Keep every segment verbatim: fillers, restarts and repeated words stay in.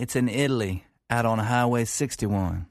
It's in Italy, out on Highway sixty-one.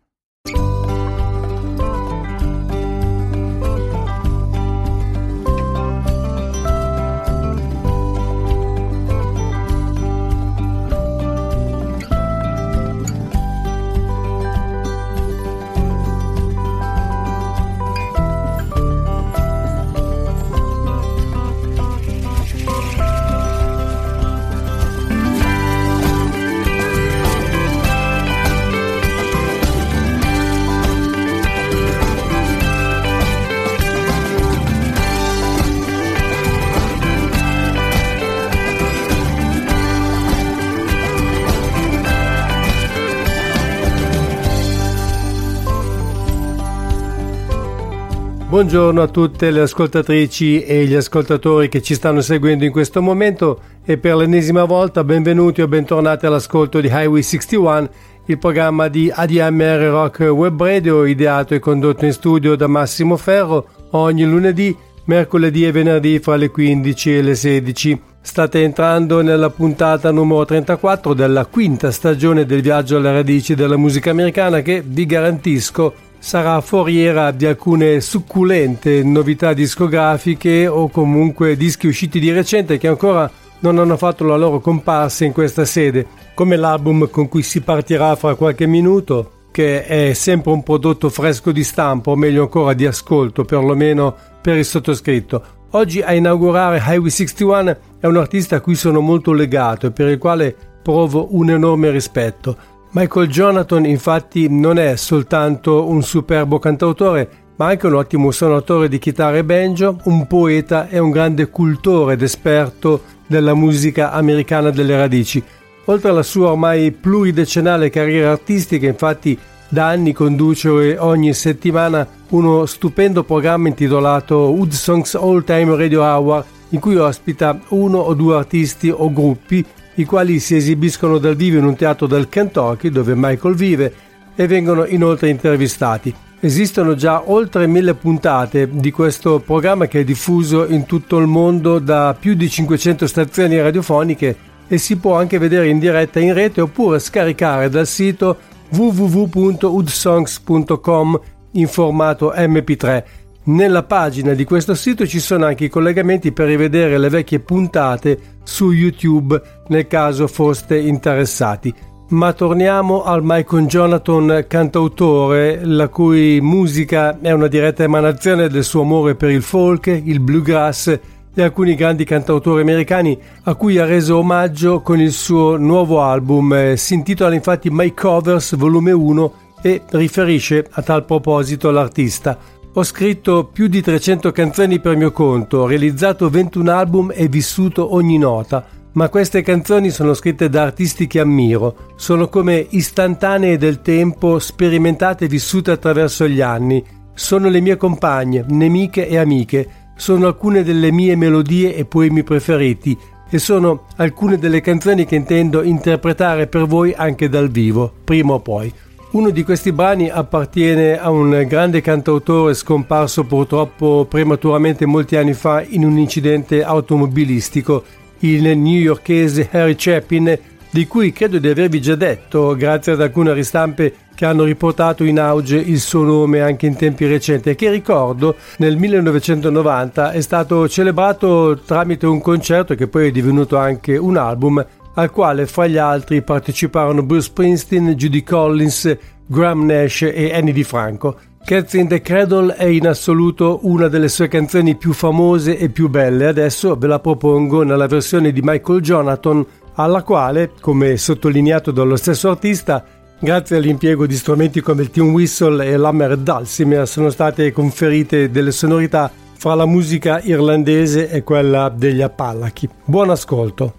Buongiorno a tutte le ascoltatrici e gli ascoltatori che ci stanno seguendo in questo momento e per l'ennesima volta benvenuti o bentornati all'ascolto di Highway sessantuno, il programma di A D M R Rock Web Radio ideato e condotto in studio da Massimo Ferro ogni lunedì, mercoledì e venerdì fra le quindici e le sedici. State entrando nella puntata numero trentaquattro della quinta stagione del viaggio alle radici della musica americana che, vi garantisco, sarà foriera di alcune succulente novità discografiche o comunque dischi usciti di recente che ancora non hanno fatto la loro comparsa in questa sede, come l'album con cui si partirà fra qualche minuto, che è sempre un prodotto fresco di stampo, o meglio ancora di ascolto, perlomeno per il sottoscritto. Oggi a inaugurare Highway sessantuno è un artista a cui sono molto legato e per il quale provo un enorme rispetto. Michael Jonathon infatti non è soltanto un superbo cantautore, ma anche un ottimo suonatore di chitarra e banjo, un poeta e un grande cultore ed esperto della musica americana delle radici. Oltre alla sua ormai pluridecennale carriera artistica, infatti da anni conduce ogni settimana uno stupendo programma intitolato Wood Songs All Time Radio Hour, in cui ospita uno o due artisti o gruppi i quali si esibiscono dal vivo in un teatro del Kentucky dove Michael vive e vengono inoltre intervistati. Esistono già oltre mille puntate di questo programma che è diffuso in tutto il mondo da più di cinquecento stazioni radiofoniche e si può anche vedere in diretta in rete oppure scaricare dal sito w w w punto wood songs punto com in formato M P tre. Nella pagina di questo sito ci sono anche i collegamenti per rivedere le vecchie puntate su YouTube nel caso foste interessati. Ma torniamo al Michael Jonathon cantautore, la cui musica è una diretta emanazione del suo amore per il folk, il bluegrass e alcuni grandi cantautori americani a cui ha reso omaggio con il suo nuovo album. Si intitola infatti My Covers volume uno e riferisce a tal proposito l'artista: ho scritto più di trecento canzoni per mio conto, ho realizzato ventuno album e vissuto ogni nota, ma queste canzoni sono scritte da artisti che ammiro, sono come istantanee del tempo, sperimentate e vissute attraverso gli anni, sono le mie compagne, nemiche e amiche, sono alcune delle mie melodie e poemi preferiti e sono alcune delle canzoni che intendo interpretare per voi anche dal vivo, prima o poi. Uno di questi brani appartiene a un grande cantautore scomparso purtroppo prematuramente molti anni fa in un incidente automobilistico, il newyorkese Harry Chapin, di cui credo di avervi già detto grazie ad alcune ristampe che hanno riportato in auge il suo nome anche in tempi recenti e che ricordo nel millenovecentonovanta è stato celebrato tramite un concerto che poi è divenuto anche un album, al quale fra gli altri parteciparono Bruce Springsteen, Judy Collins, Graham Nash e Annie DiFranco. Cats in the Cradle è in assoluto una delle sue canzoni più famose e più belle. Adesso ve la propongo nella versione di Michael Jonathon, alla quale, come sottolineato dallo stesso artista, grazie all'impiego di strumenti come il tin whistle e l'hammer dulcimer sono state conferite delle sonorità fra la musica irlandese e quella degli Appalachi. Buon ascolto.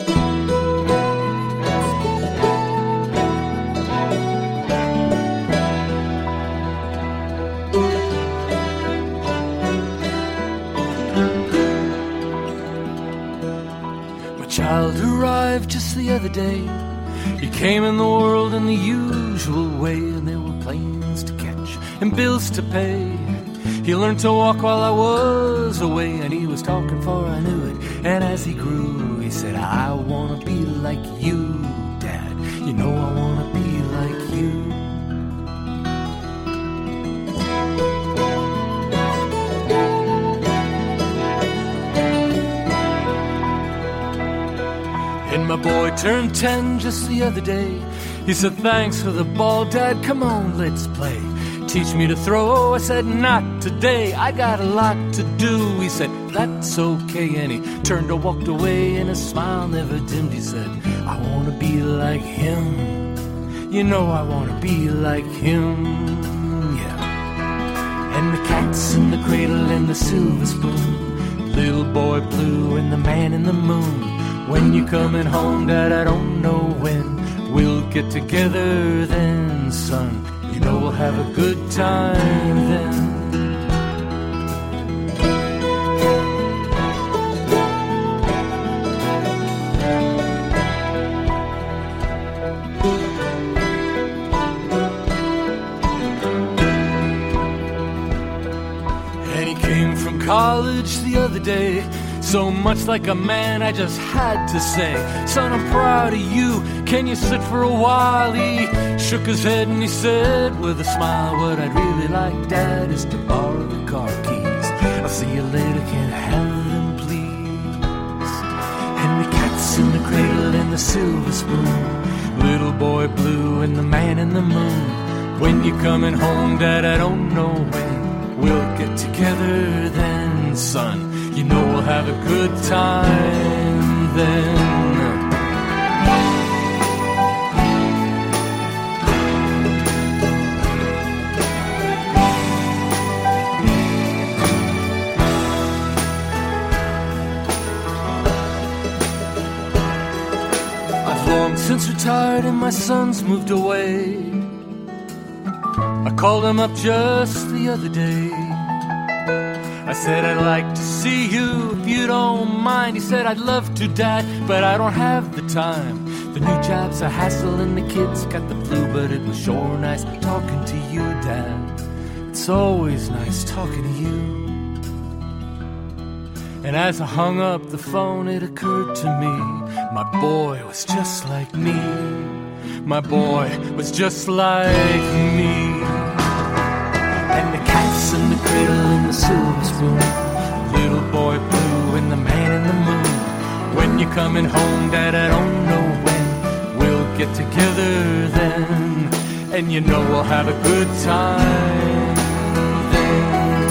Child arrived just the other day. He came in the world in the usual way, and there were planes to catch and bills to pay. He learned to walk while I was away, and he was talking for I knew it. And as he grew, he said, I wanna be like you, Dad. You know boy turned ten just the other day. He said, thanks for the ball, Dad, come on, let's play. Teach me to throw, I said, not today, I got a lot to do. He said, that's okay, and he turned and walked away, and his smile never dimmed. He said, I wanna be like him, you know I wanna be like him, yeah. And the cat's in the cradle and the silver spoon, little boy blue and the man in the moon. When you coming home, Dad, I don't know when. We'll get together then, son. You know we'll have a good time then. And he came from college the other day, so much like a man, I just had to say, son, I'm proud of you, can you sit for a while? He shook his head and he said with a smile, what I'd really like, Dad, is to borrow the car keys. I'll see you later, can I have them, please? And the cat's in the cradle and the silver spoon, little boy blue and the man in the moon. When you coming home, Dad, I don't know when. We'll get together then, son. You know we'll have a good time then. I've long since retired and my son's moved away. I called him up just the other day. I said, I'd like to see you if you don't mind. He said, I'd love to, Dad, but I don't have the time. The new job's a hassle and the kids got the flu, but it was sure nice talking to you, Dad. It's always nice talking to you. And as I hung up the phone, it occurred to me, my boy was just like me. My boy was just like me. And the cat's in the cradle and the silver spoon, little boy blue and the man in the moon. When you're coming home, Dad, I don't know when. We'll get together then, and you know we'll have a good time then.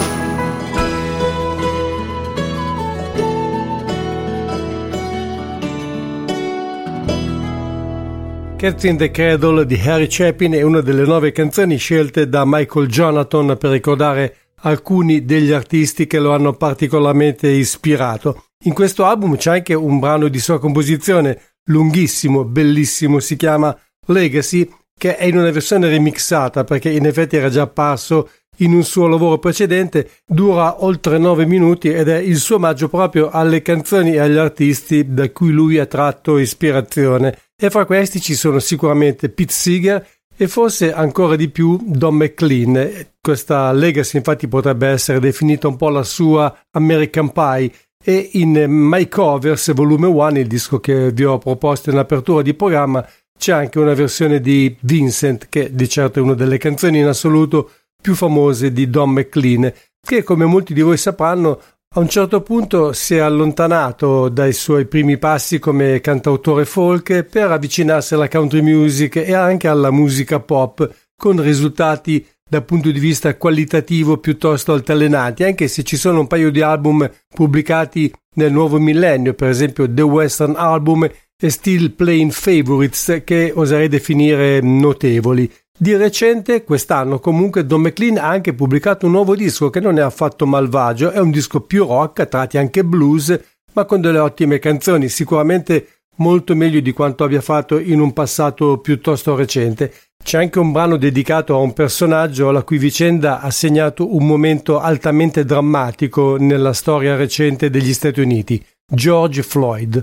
Cats in the Cradle di Harry Chapin è una delle nove canzoni scelte da Michael Jonathon per ricordare alcuni degli artisti che lo hanno particolarmente ispirato. In questo album c'è anche un brano di sua composizione lunghissimo, bellissimo, si chiama Legacy, che è in una versione remixata perché in effetti era già apparso in un suo lavoro precedente, dura oltre nove minuti ed è il suo omaggio proprio alle canzoni e agli artisti da cui lui ha tratto ispirazione. E fra questi ci sono sicuramente Pete Seeger e forse ancora di più Don McLean. Questa Legacy infatti potrebbe essere definita un po' la sua American Pie, e in My Covers volume uno, il disco che vi ho proposto in apertura di programma, c'è anche una versione di Vincent, che di certo è una delle canzoni in assoluto più famose di Don McLean, che come molti di voi sapranno a un certo punto si è allontanato dai suoi primi passi come cantautore folk per avvicinarsi alla country music e anche alla musica pop, con risultati dal punto di vista qualitativo piuttosto altalenanti, anche se ci sono un paio di album pubblicati nel nuovo millennio, per esempio The Western Album e Still Playing Favorites, che oserei definire notevoli. Di recente, quest'anno comunque, Don McLean ha anche pubblicato un nuovo disco che non è affatto malvagio, è un disco più rock, a tratti anche blues, ma con delle ottime canzoni, sicuramente molto meglio di quanto abbia fatto in un passato piuttosto recente. C'è anche un brano dedicato a un personaggio la cui vicenda ha segnato un momento altamente drammatico nella storia recente degli Stati Uniti, George Floyd.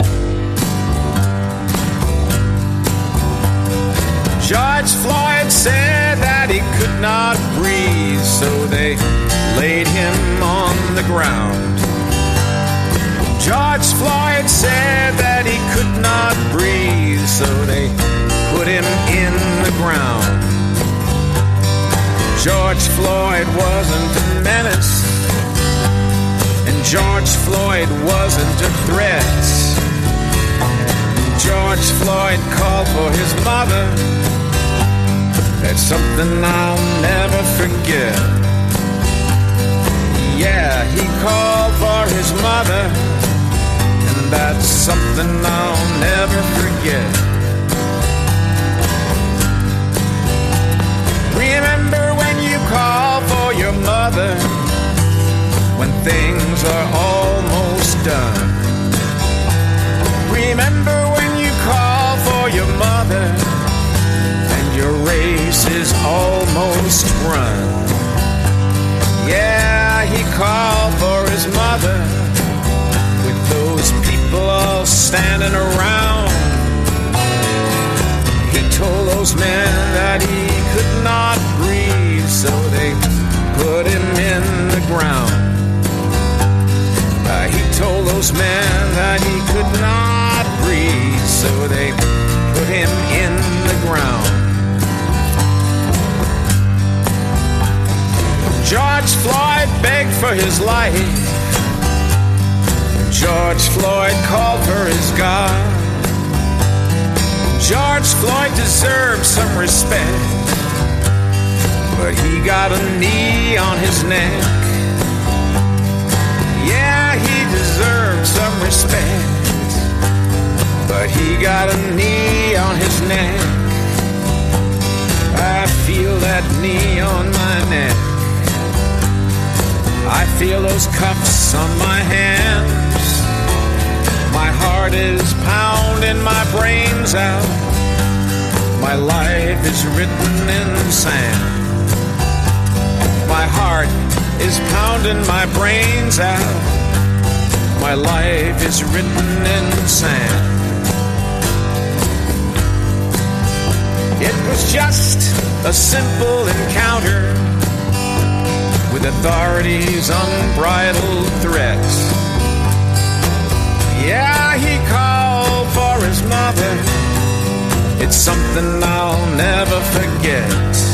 George Floyd said that he could not breathe, so they laid him on the ground. George Floyd said that he could not breathe, so they put him in the ground. George Floyd wasn't a menace, and George Floyd wasn't a threat. George Floyd called for his mother. That's something I'll never forget. Yeah, he called for his mother, and that's something I'll never forget. Remember when you call for your mother, when things are almost done. Remember when you call for your mother, and your race is almost run. Yeah, he called for his mother, with those people all standing around. He told those men that he could not breathe, so they put him in the ground. Uh, he told those men that he could not breathe, so they put him in the ground. George Floyd begged for his life. George Floyd called for his God. George Floyd deserved some respect, but he got a knee on his neck. Yeah, he deserved some respect, but he got a knee on his neck. I feel that knee on my neck. I feel those cuffs on my hands. My heart is pounding my brains out. My life is written in sand. My heart is pounding my brains out. My life is written in sand. It was just a simple encounter with authorities' unbridled threats. Yeah, he called for his mother. It's something I'll never forget.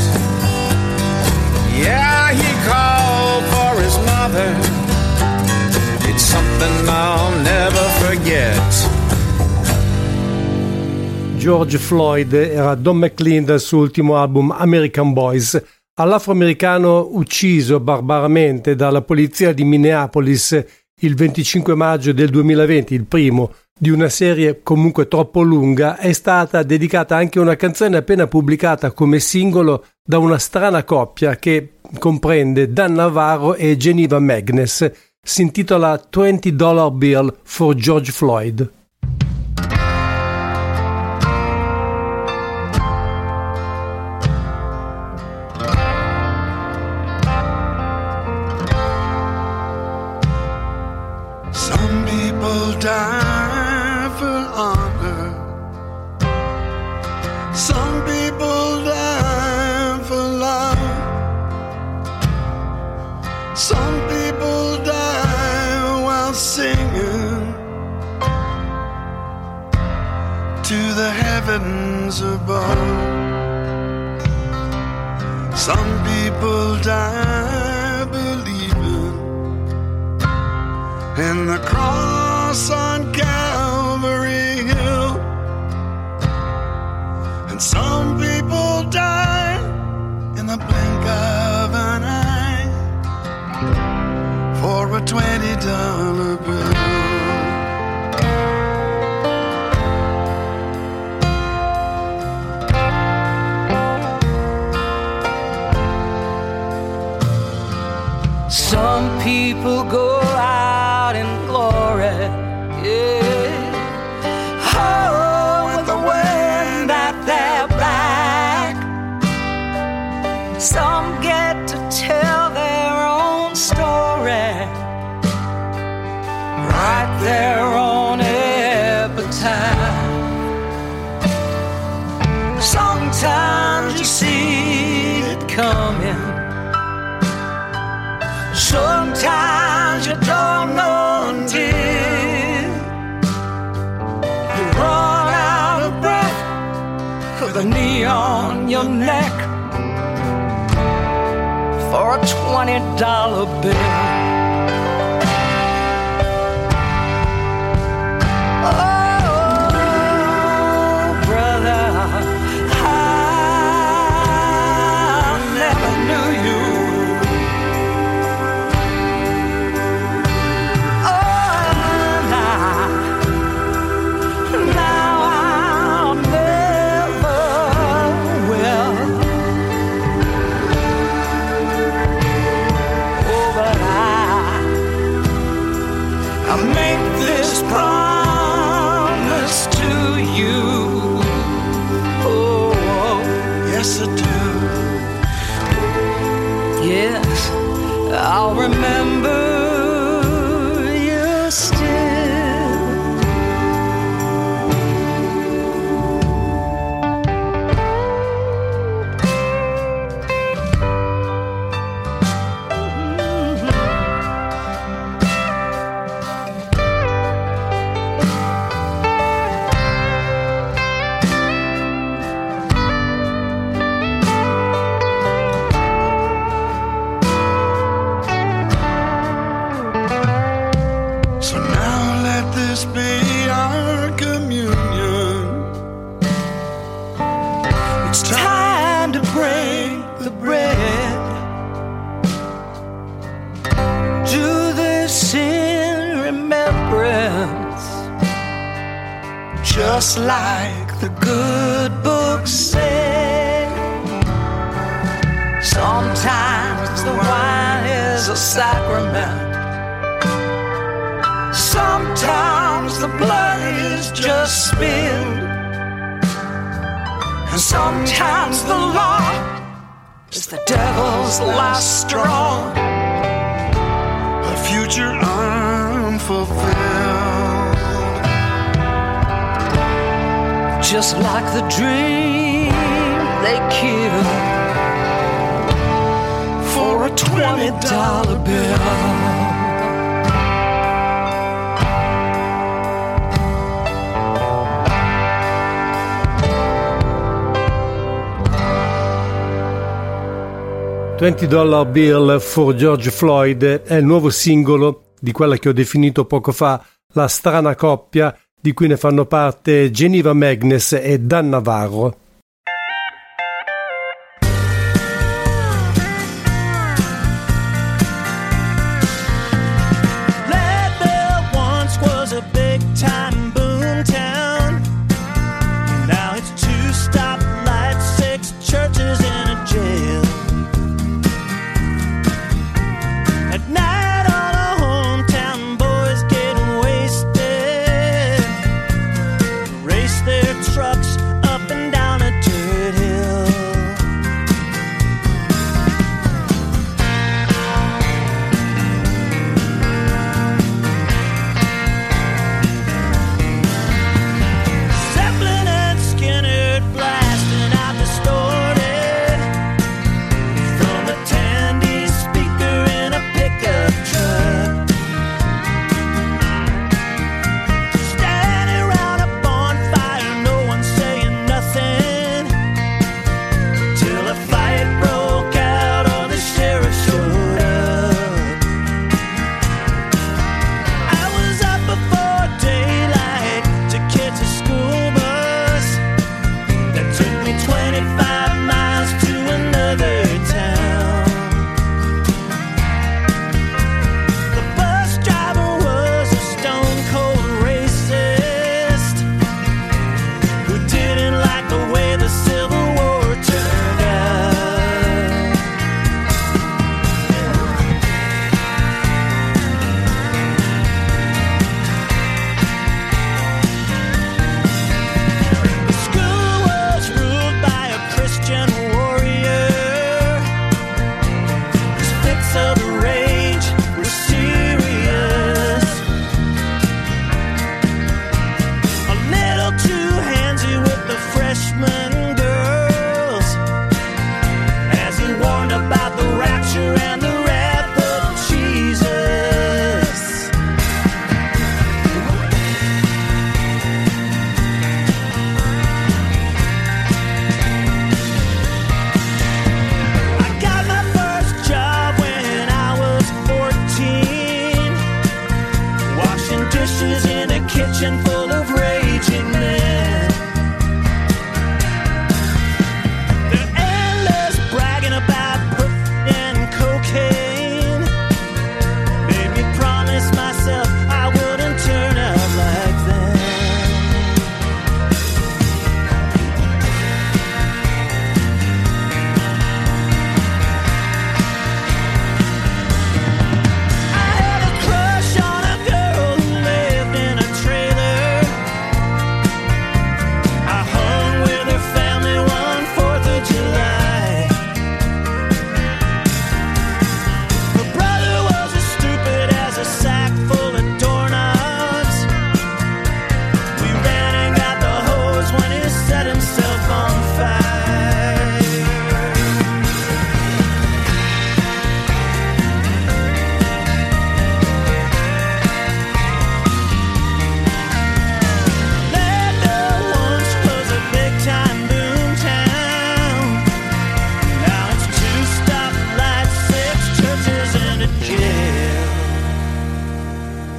Yeah, he called for his mother. It's something I'll never forget. George Floyd era Don McLean dal suo ultimo album American Boys. All'afroamericano ucciso barbaramente dalla polizia di Minneapolis il venticinque maggio del duemilaventi, il primo di una serie comunque troppo lunga, è stata dedicata anche una canzone appena pubblicata come singolo da una strana coppia che comprende Dan Navarro e Geneva Magness. Si intitola twenty dollar Bill for George Floyd. Die for honor. Some people die for love. Some people die while singing to the heavens above. Some people die believing in the cross on Calvary Hill. And some people die in the blink of an eye for a twenty dollar bill. Some people go out in glory, yeah. Oh, with the wind at their back. Some get to tell their own story, write their own epitaph. Sometimes you see it coming, sometimes you don't know until you run out of breath with a knee on your neck for a twenty dollar bill. Oh, yes I do. Yes, I'll remember you still. Just like the good books say, sometimes the wine is a sacrament, sometimes the blood is just spilled, and sometimes the law is the devil's last straw, a future unfulfilled. Just like the dream they killed for a twenty dollar bill. twenty dollar Bill for George Floyd è il nuovo singolo di quella che ho definito poco fa la strana coppia di cui ne fanno parte Geneva Magnus e Dan Navarro. Trucks up and down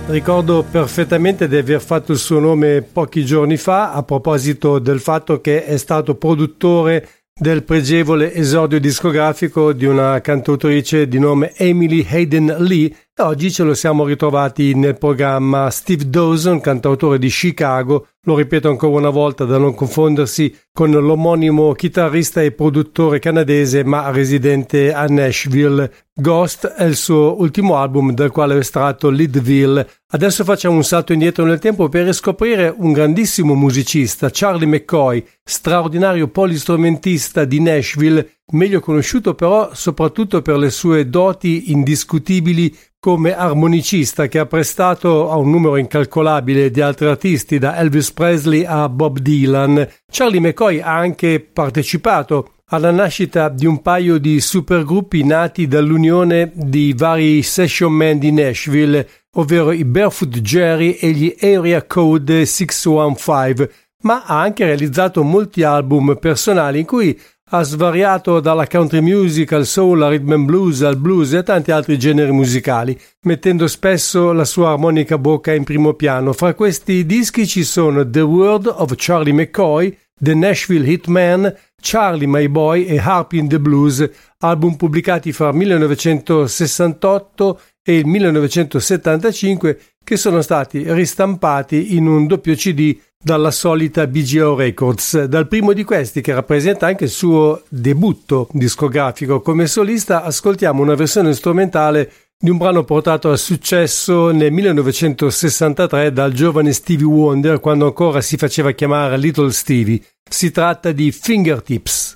Ricordo perfettamente di aver fatto il suo nome pochi giorni fa a proposito del fatto che è stato produttore del pregevole esordio discografico di una cantautrice di nome Emily Hayden Lee. Oggi ce lo siamo ritrovati nel programma. Steve Dawson, cantautore di Chicago, lo ripeto ancora una volta da non confondersi con l'omonimo chitarrista e produttore canadese ma residente a Nashville. Ghost è il suo ultimo album dal quale ho estratto Leadville. Adesso facciamo un salto indietro nel tempo per riscoprire un grandissimo musicista, Charlie McCoy, straordinario polistrumentista di Nashville, meglio conosciuto però soprattutto per le sue doti indiscutibili come armonicista, che ha prestato a un numero incalcolabile di altri artisti, da Elvis Presley a Bob Dylan. Charlie McCoy ha anche partecipato alla nascita di un paio di supergruppi nati dall'unione di vari session man di Nashville, ovvero i Barefoot Jerry e gli Area Code sei uno cinque, ma ha anche realizzato molti album personali in cui ha svariato dalla country music al soul, al rhythm and blues, al blues e a tanti altri generi musicali, mettendo spesso la sua armonica bocca in primo piano. Fra questi dischi ci sono The World of Charlie McCoy, The Nashville Hitman, Charlie My Boy e Harp in the Blues, album pubblicati fra millenovecentosessantotto e il millenovecentosettantacinque, che sono stati ristampati in un doppio C D dalla solita B G O Records. Dal primo di questi, che rappresenta anche il suo debutto discografico come solista, ascoltiamo una versione strumentale di un brano portato a successo nel millenovecentosessantatré dal giovane Stevie Wonder, quando ancora si faceva chiamare Little Stevie. Si tratta di Fingertips.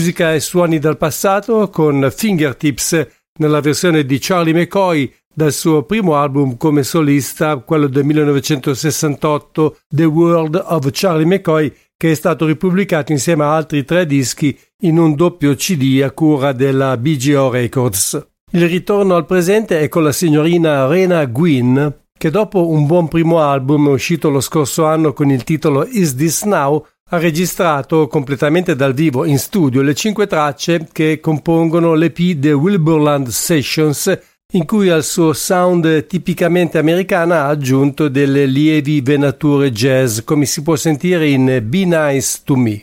musica e suoni dal passato con Fingertips nella versione di Charlie McCoy dal suo primo album come solista, quello del millenovecentosessantotto, The World of Charlie McCoy, che è stato ripubblicato insieme a altri tre dischi in un doppio C D a cura della B G O Records. Il ritorno al presente è con la signorina Rena Gwynn, che dopo un buon primo album uscito lo scorso anno con il titolo Is This Now ha registrato completamente dal vivo in studio le cinque tracce che compongono l'E P The Wilburland Sessions, in cui al suo sound tipicamente americana ha aggiunto delle lievi venature jazz, come si può sentire in Be Nice to Me.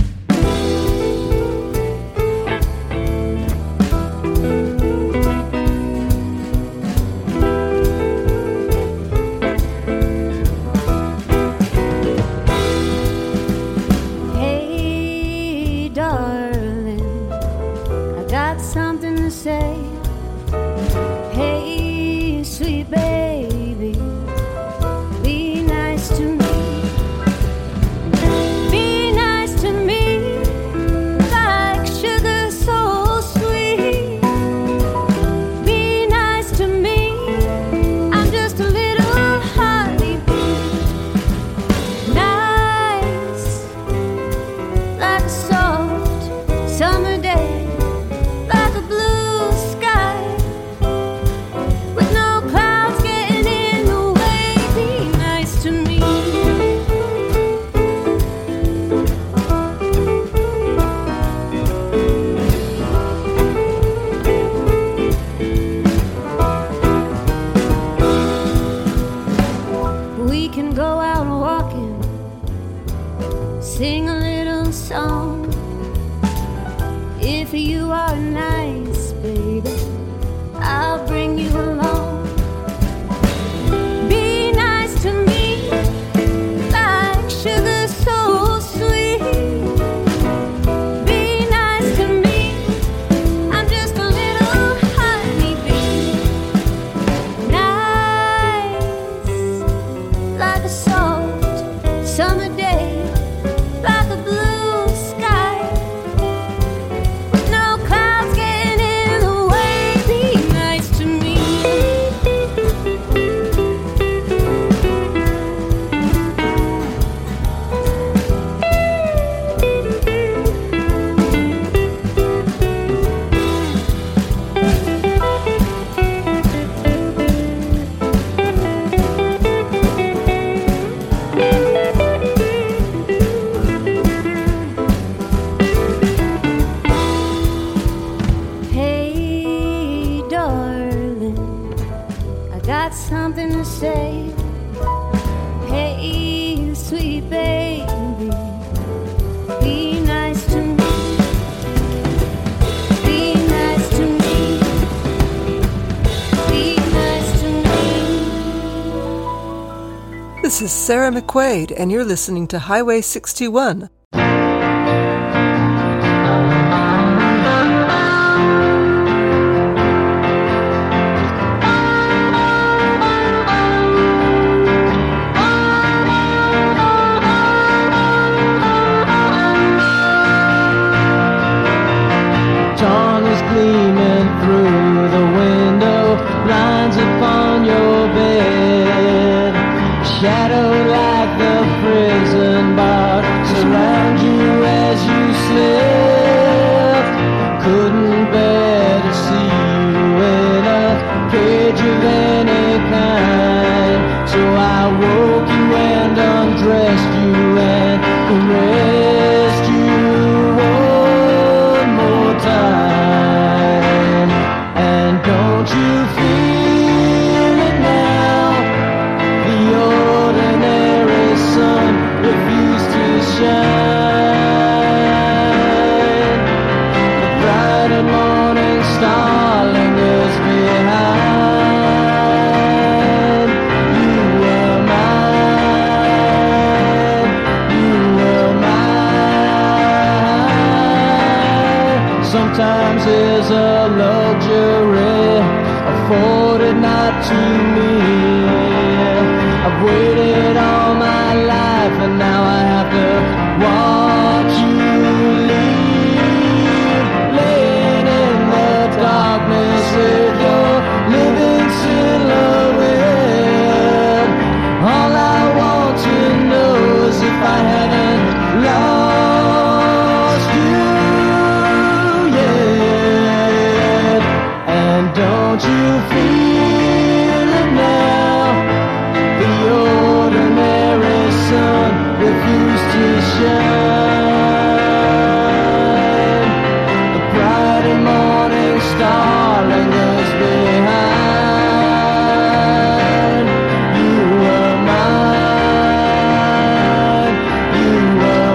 This is Sarah McQuaid, and you're listening to Highway sixty-one. Dawn is gleaming through the window, blinds upon your bed. Shadow like the prison bar surround you as you slept. Couldn't bear to see you in a cage of any kind, so I woke you and undressed you and caressed you one more time. And don't you feel it now? The ordinary sun refused to shine. The bright and morning star lingers behind. You were mine, you were mine. Sometimes there's a luxury afforded not to me. I've waited all my life and now I have to watch you leave. feel it now? The ordinary sun refused to shine. The bright and morning star lingers behind. You were mine, you were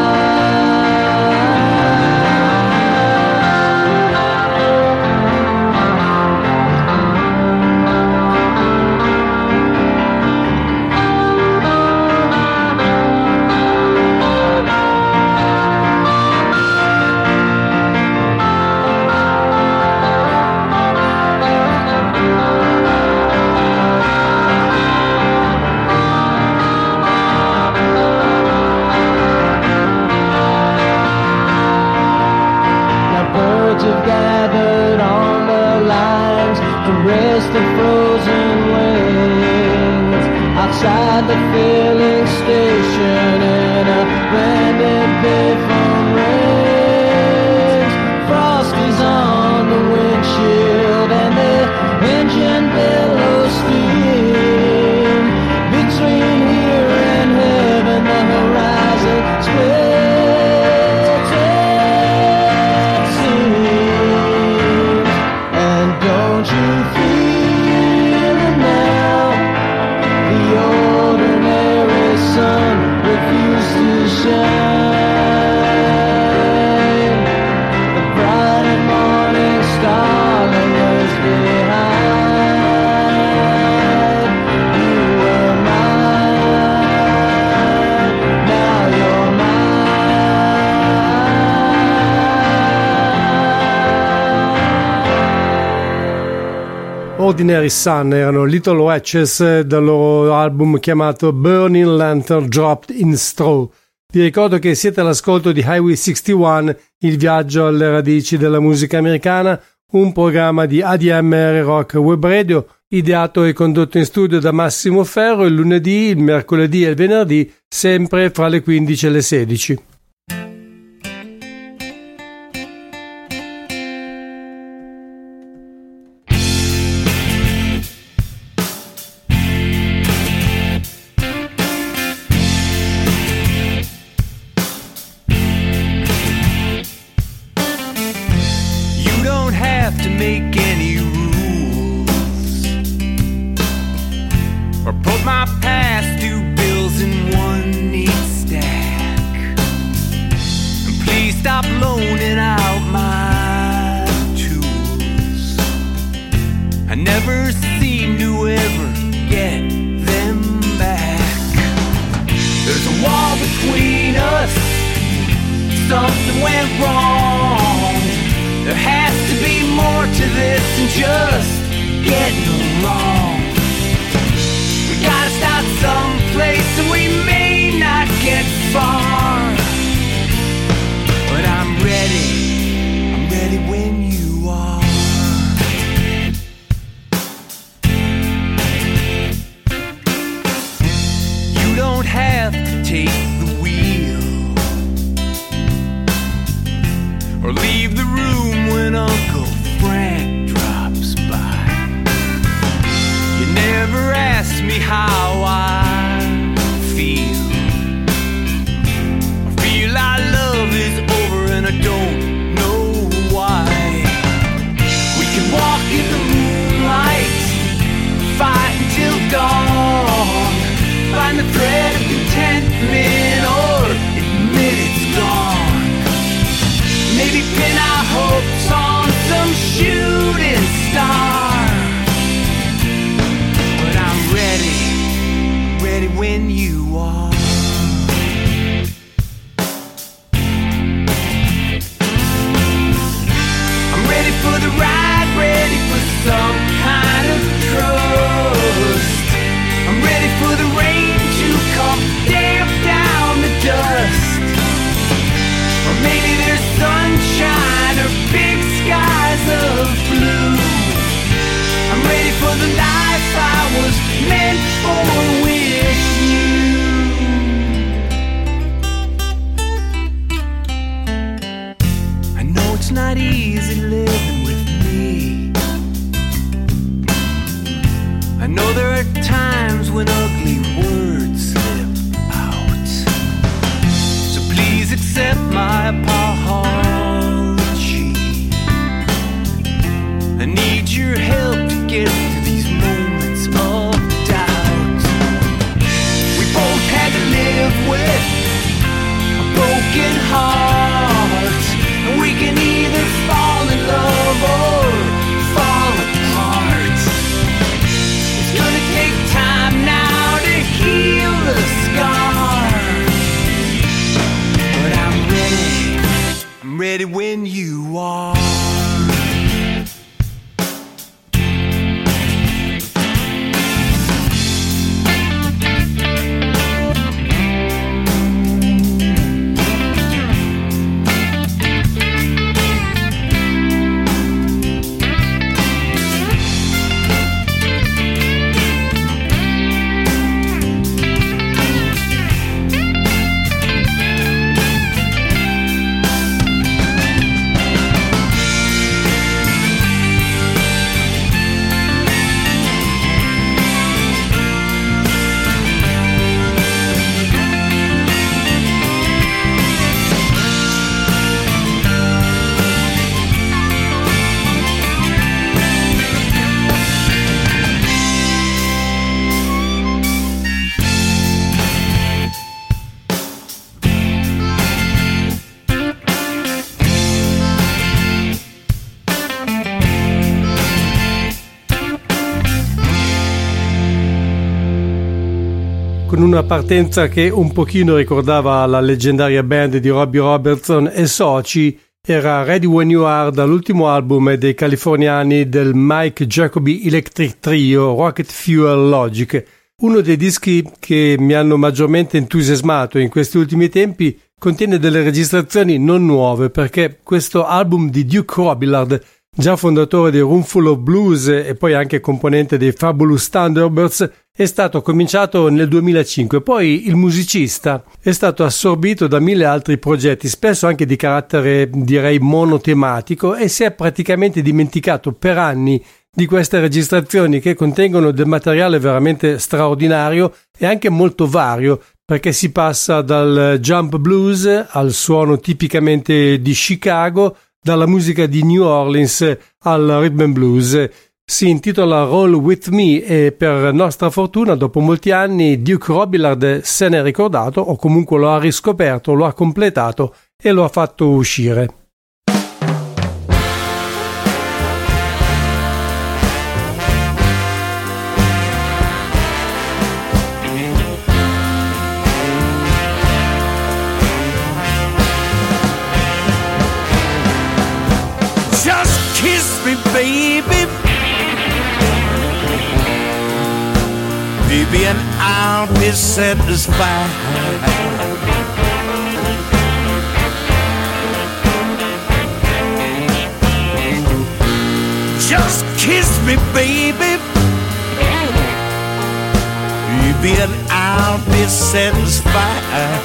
have gathered on the lines to rest the frozen wings outside the filling station in a branded payphone rings. Frost is on the windshield and the engine billows steam. Between here and heaven the horizon splits. Don't you feel it now? The ordinary sun refused to shine. The bright and morning star lingers behind. You were mine, now you're mine. Ordinary Sun erano Little Wretches dal loro album chiamato Burning Lantern Dropped in Straw. Vi ricordo che siete all'ascolto di Highway sessantuno, il viaggio alle radici della musica americana, un programma di A D M R Rock Web Radio, ideato e condotto in studio da Massimo Ferro il lunedì, il mercoledì e il venerdì, sempre fra le quindici e le sedici. know there are times when ugly words slip out, so please accept my apology. I need your help to get through these moments of doubt. We both had to live with a broken heart, and we can either fall in love or fall apart. It's gonna take time now to heal the scar, but I'm ready, I'm ready when you are. Con una partenza che un pochino ricordava la leggendaria band di Robbie Robertson e soci, era Ready When You Are dall'ultimo album dei californiani del Mike Jacoby Electric Trio Rocket Fuel Logic, uno dei dischi che mi hanno maggiormente entusiasmato in questi ultimi tempi. Contiene delle registrazioni non nuove, perché questo album di Duke Robillard, già fondatore del Roomful of Blues e poi anche componente dei Fabulous Thunderbirds, è stato cominciato nel duemilacinque. Poi il musicista è stato assorbito da mille altri progetti, spesso anche di carattere direi monotematico, e si è praticamente dimenticato per anni di queste registrazioni che contengono del materiale veramente straordinario e anche molto vario, perché si passa dal jump blues al suono tipicamente di Chicago, dalla musica di New Orleans al rhythm and blues. Si intitola Roll With Me e per nostra fortuna dopo molti anni Duke Robillard se n'è ricordato, o comunque lo ha riscoperto, lo ha completato e lo ha fatto uscire. Just kiss me, baby. Baby, and I'll be satisfied. Just kiss me, baby. Baby, and I'll be satisfied.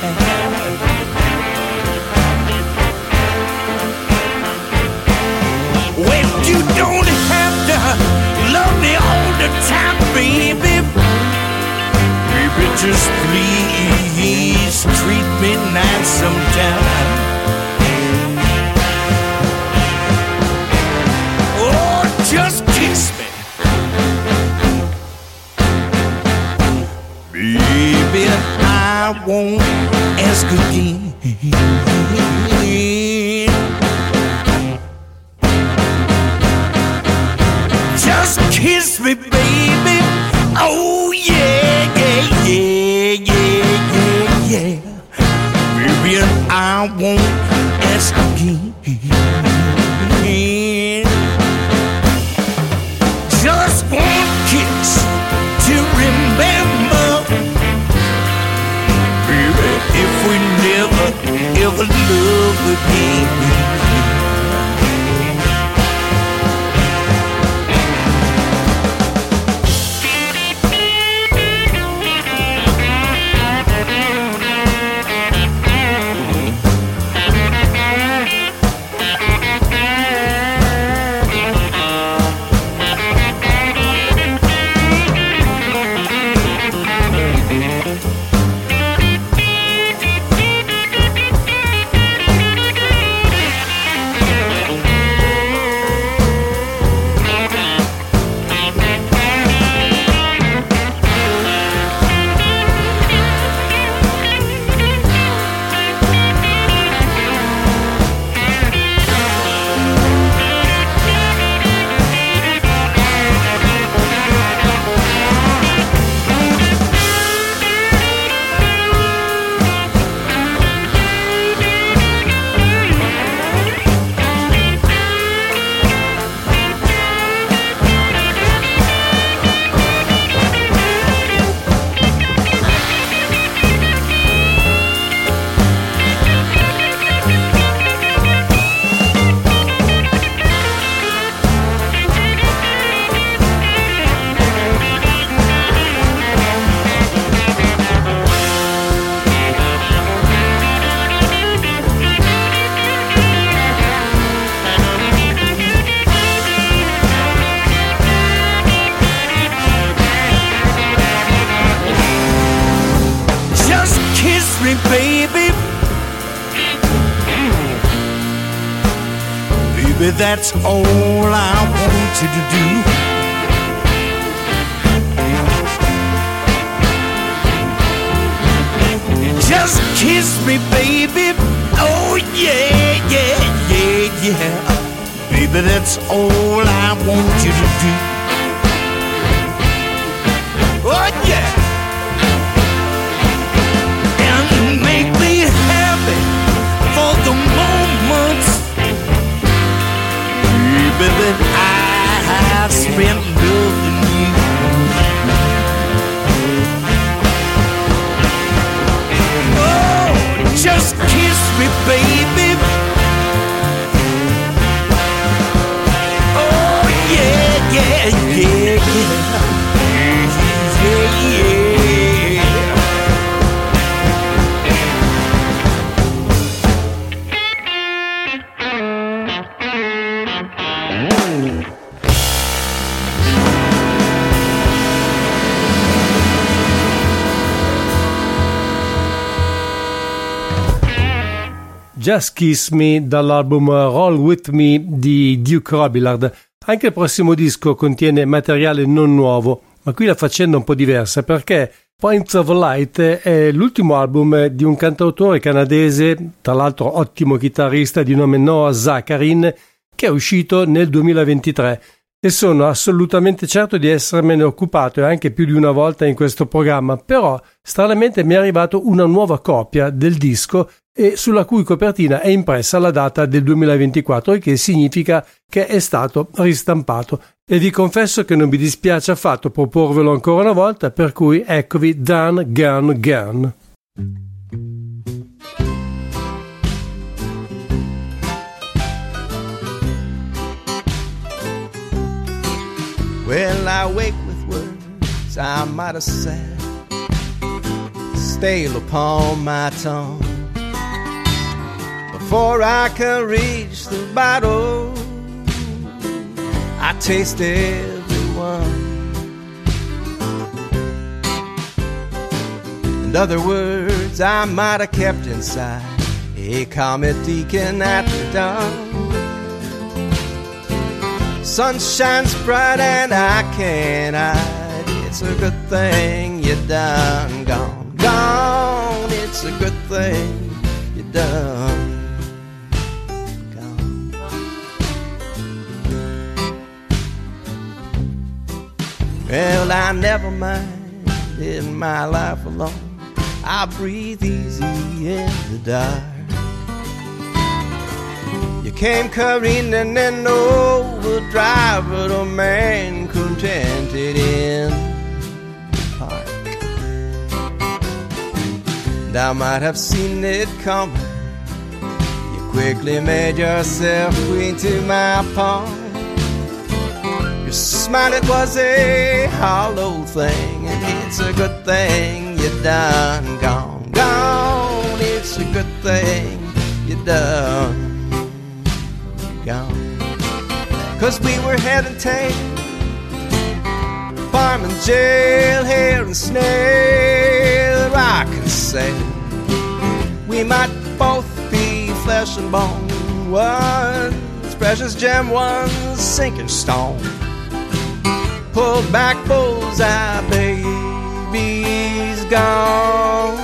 Well, you don't have to love me all the time, baby. Baby, just please treat me nice sometime. Oh, just kiss me. Baby, I won't ask again. Just kiss me, baby. Oh, yeah, yeah, yeah, yeah, yeah, yeah. Baby, I won't ask again. Just one kiss to remember. Baby, if we never, ever love again. Baby, that's all I want you to do. Just kiss me, baby. Oh, yeah, yeah, yeah, yeah. Baby, that's all I want you to do. Oh, yeah. And make me happy for the moments, baby, that I have spent loving you. Oh, just kiss me, baby. Oh, yeah, yeah, yeah, yeah. Yeah, yeah. Just Kiss Me dall'album Roll With Me di Duke Robillard. Anche il prossimo disco contiene materiale non nuovo, ma qui la faccenda è un po' diversa perché Points of Light è l'ultimo album di un cantautore canadese, tra l'altro ottimo chitarrista di nome Noah Zakarin, che è uscito nel duemilaventitré. E sono assolutamente certo di essermene occupato e anche più di una volta in questo programma, però stranamente mi è arrivato una nuova copia del disco e sulla cui copertina è impressa la data del duemilaventiquattro, il che significa che è stato ristampato. E vi confesso che non mi dispiace affatto proporvelo ancora una volta, per cui eccovi Done Gone Gone. Well, I wake with words I might have said, stale upon my tongue. Before I can reach the bottle, I taste everyone. In other words, I might have kept inside a comet deacon at the dawn. Sun shines bright and I can't hide. It's a good thing you done gone, gone. It's a good thing you done gone. Well, I never mind in my life alone. I breathe easy in the dark. You came careening in overdrive, but a man contented in the park. And I might have seen it coming. You quickly made yourself queen to my palm. Your smile, it was a hollow thing, and it's a good thing you done gone, gone. It's a good thing you done gone. Cause we were head and tail, farm and jail, hair and snail. I can say we might both be flesh and bone. One's precious gem, one's sinking stone. Pulled back bullseye, baby's gone.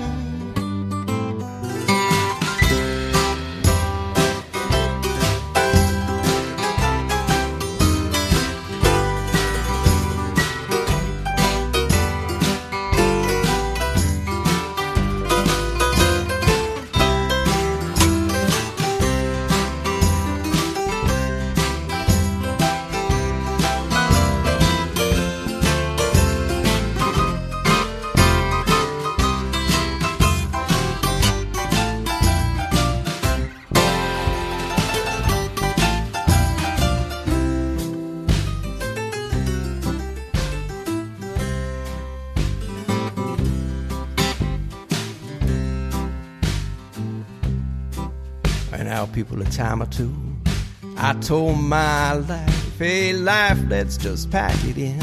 People a time or two, I told my life, hey life, let's just pack it in.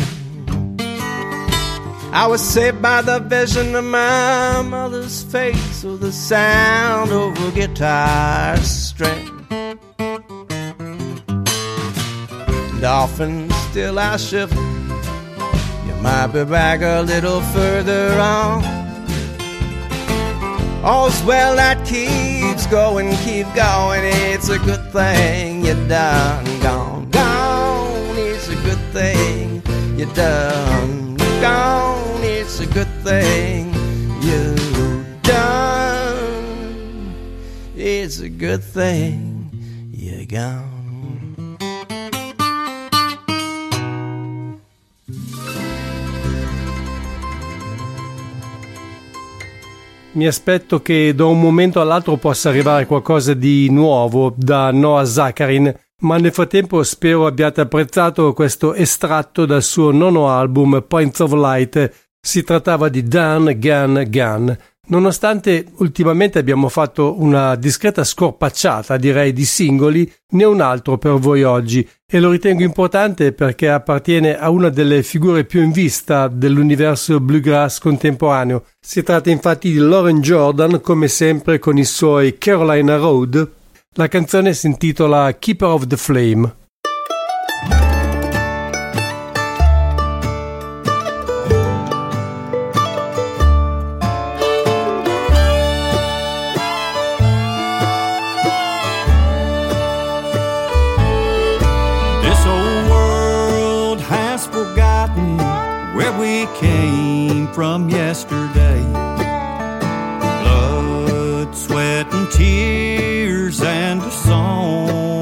I was saved by the vision of my mother's face, or the sound of a guitar string. and often still I shiver. You might be back a little further on. All's well that keeps going, keep going. It's a good thing you're done, gone, gone. It's a good thing you're done, gone. It's a good thing you're done. It's a good thing you're gone. Mi aspetto che da un momento all'altro possa arrivare qualcosa di nuovo da Noah Zakarin, ma nel frattempo spero abbiate apprezzato questo estratto dal suo nono album Points of Light. Si trattava di Done, Gone, Gone. Nonostante ultimamente abbiamo fatto una discreta scorpacciata, direi, di singoli, ne ho un altro per voi oggi e lo ritengo importante perché appartiene a una delle figure più in vista dell'universo bluegrass contemporaneo. Si tratta infatti di Lauren Jordan, come sempre con i suoi Carolina Road. La canzone si intitola Keeper of the Flame. From yesterday, blood, sweat and tears and a song.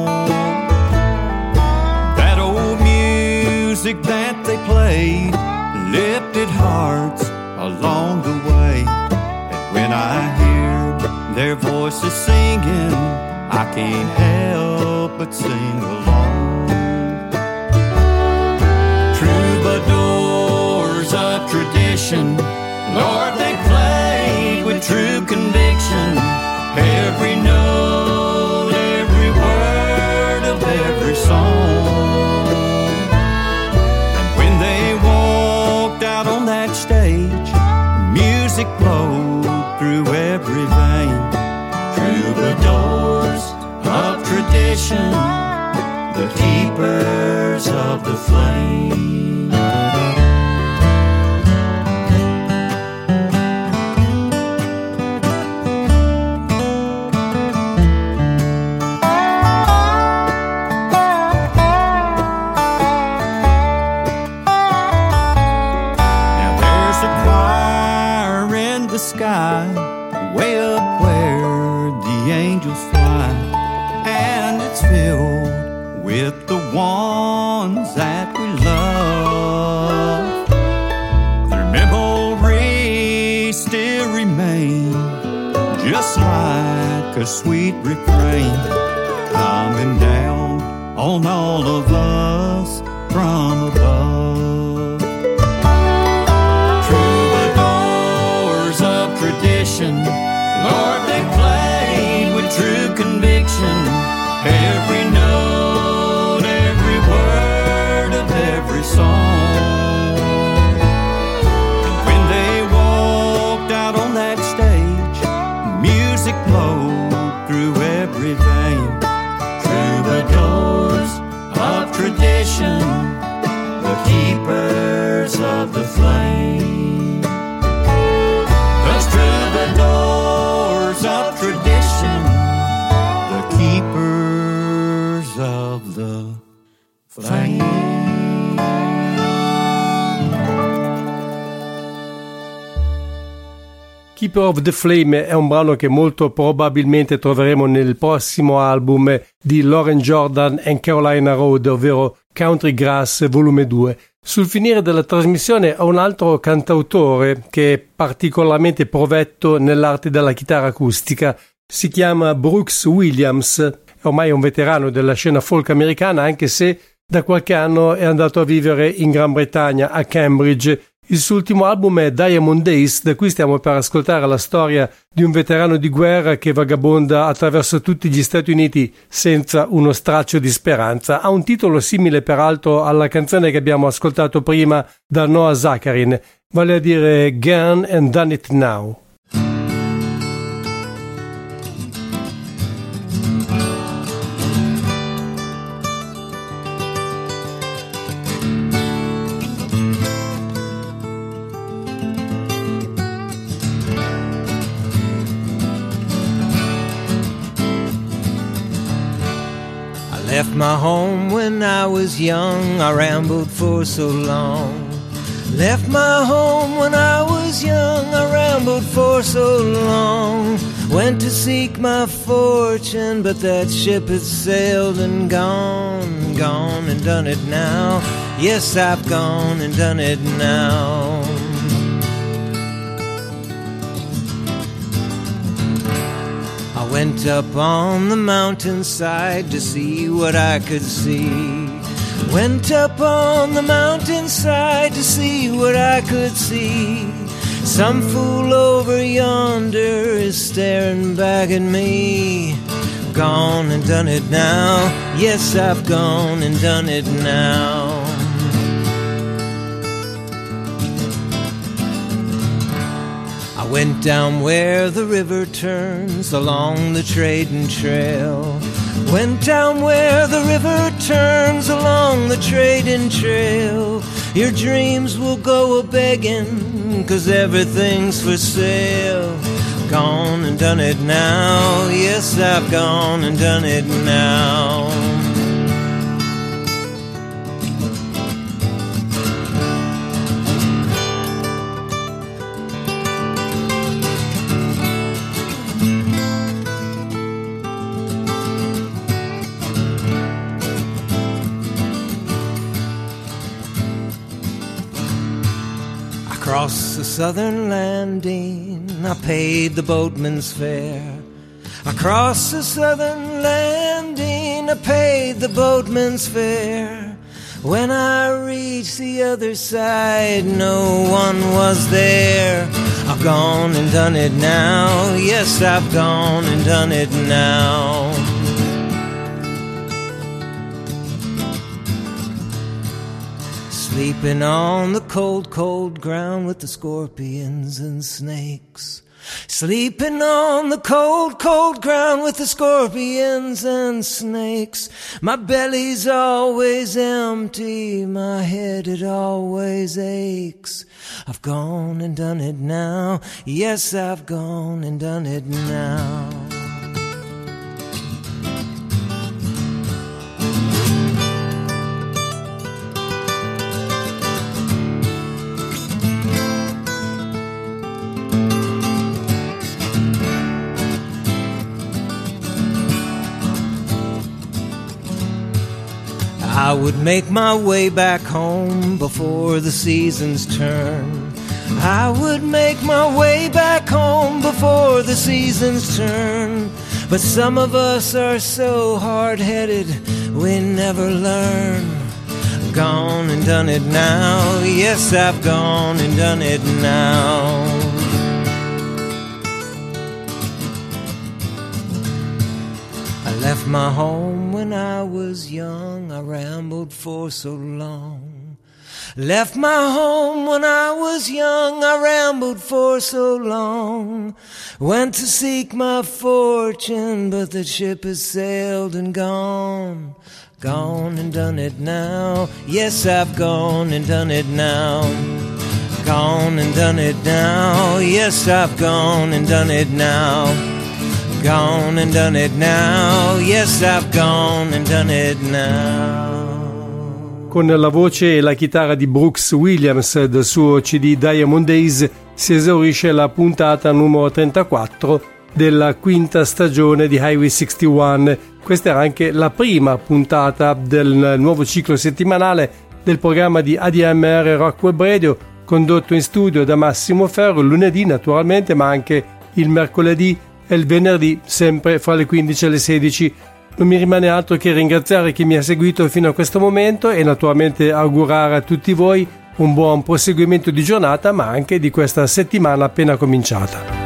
That old music that they played lifted hearts along the way. And when I hear their voices singing, I can't help but sing along. Troubadours of tradition, Lord, they played with true conviction. Every note, every word of every song. And when they walked out on that stage, music flowed through every vein. Troubadours of tradition, the keepers of the flame. Sky, way up where the angels fly, and it's filled with the ones that we love. Their memories still remain, just like a sweet refrain coming down on all of us from above. Lord, they played with true conviction. Every note, every word of every song. When they walked out on that stage, music flowed through every vein. Troubadours of tradition, the keepers of the flame. Those troubadours of tradition, the keepers of the flame. Keeper of the Flame è un brano che molto probabilmente troveremo nel prossimo album di Lauren Jordan and Carolina Road, ovvero Country Grass volume due. Sul finire della trasmissione ho un altro cantautore che è particolarmente provetto nell'arte della chitarra acustica. Si chiama Brooks Williams, è ormai un veterano della scena folk americana, anche se da qualche anno è andato a vivere in Gran Bretagna, a Cambridge. Il suo ultimo album è Diamond Days, da cui stiamo per ascoltare la storia di un veterano di guerra che vagabonda attraverso tutti gli Stati Uniti senza uno straccio di speranza. Ha un titolo simile peraltro alla canzone che abbiamo ascoltato prima da Noah Zakarin, vale a dire Gone and Done It Now. left my home when I was young, I rambled for so long. Left my home when I was young, I rambled for so long. Went to seek my fortune, but that ship had sailed and gone, gone and done it now. Yes, I've gone and done it now. I went up on the mountainside to see what I could see. Went up on the mountainside to see what I could see. Some fool over yonder is staring back at me. Gone and done it now. Yes, I've gone and done it now. I went down where the river turns along the trading trail. Went down where the river turns along the trading trail. Your dreams will go a-begging, 'cause everything's for sale. Gone and done it now. Yes, I've gone and done it now. Across the southern landing, I paid the boatman's fare. Across the southern landing, I paid the boatman's fare. When I reached the other side, no one was there. I've gone and done it now. Yes, I've gone and done it now. Sleeping on the cold, cold ground with the scorpions and snakes. Sleeping on the cold, cold ground with the scorpions and snakes. My belly's always empty, my head it always aches. I've gone and done it now. Yes, I've gone and done it now. I would make my way back home before the seasons turn. I would make my way back home before the seasons turn. But some of us are so hard-headed, we never learn. Gone and done it now. Yes, I've gone and done it now. I left my home when I was young, I rambled for so long. Left my home when I was young, I rambled for so long. Went to seek my fortune, but the ship has sailed and gone. Gone and done it now. Yes, I've gone and done it now. Gone and done it now. Yes, I've gone and done it now. Gone and done it now. Yes, I've gone and done it now. Con la voce e la chitarra di Brooks Williams del suo C D Diamond Days si esaurisce la puntata numero trentaquattro della quinta stagione di Highway sessantuno. Questa era anche la prima puntata del nuovo ciclo settimanale del programma di A D M R Rock Web Radio, condotto in studio da Massimo Ferro, il lunedì naturalmente, ma anche il mercoledì e il venerdì, sempre fra le quindici e le sedici. Non mi rimane altro che ringraziare chi mi ha seguito fino a questo momento e naturalmente augurare a tutti voi un buon proseguimento di giornata, ma anche di questa settimana appena cominciata.